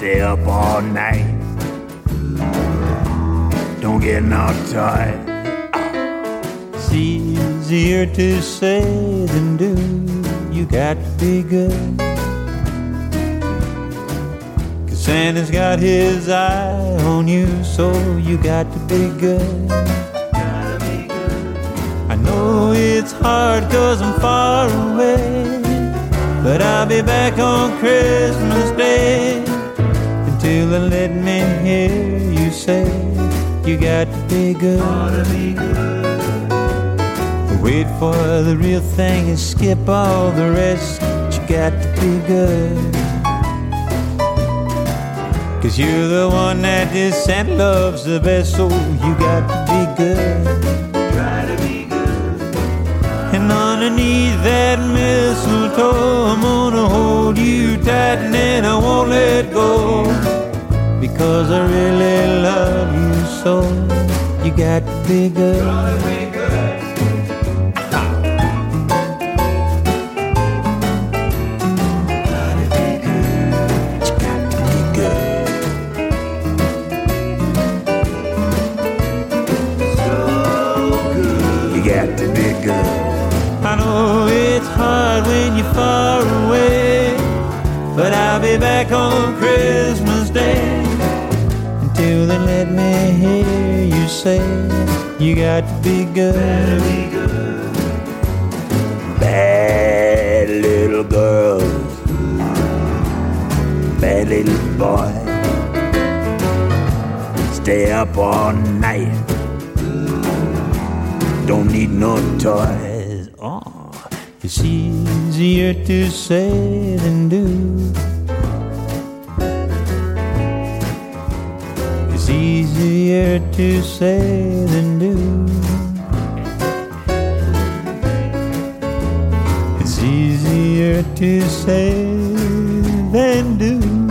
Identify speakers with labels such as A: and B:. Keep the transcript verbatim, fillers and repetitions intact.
A: stay up all night. Don't get no toy.
B: It's easier to say than do. You got to be good. Cause Santa's got his eye on you, so you got to be good.
A: Gotta be good.
B: I know it's hard cause I'm far away, but I'll be back on Christmas Day. Until they let me hear you say you got to be good.
A: Gotta be good.
B: Wait for the real thing and skip all the rest. You got to be good. Cause you're the one that this Santa loves the best, so you got to be good.
A: Try to be good.
B: And underneath that mistletoe, I'm gonna hold you tight and then I won't let go. Because I really love you so. You got to be good.
A: Gotta be good.
B: I know it's hard when you're far away, but I'll be back on Christmas Day. Until they let me hear you say you got to be good.
A: Be good. Bad little girls, bad little boy, stay up all night. Don't need no toys.
B: Oh, it's easier to say than do. It's easier to say than do. It's easier to say than do.